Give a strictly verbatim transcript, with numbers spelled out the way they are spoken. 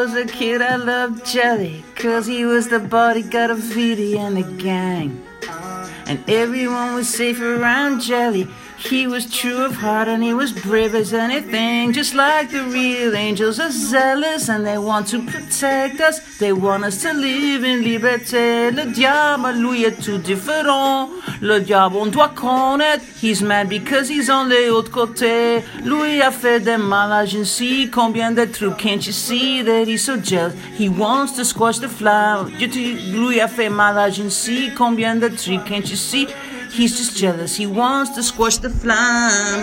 was a kid, I loved Jelly, cause he was the bodyguard of Vidi and the gang. And everyone was safe around Jelly. He was true of heart and he was brave as anything. Just like the real angels are zealous and they want to protect us. They want us to live in liberté. Le diable, lui, est tout différent. Le diable, on doit connaître. He's mad because he's on les autres côtés. Lui a fait des mal à je ne sais combien de trucs. Can't you see that he's so jealous? He wants to squash the flamme. Lui a fait mal à je ne sais combien de trucs. Can't you see? He's just jealous. He wants to squash the flames.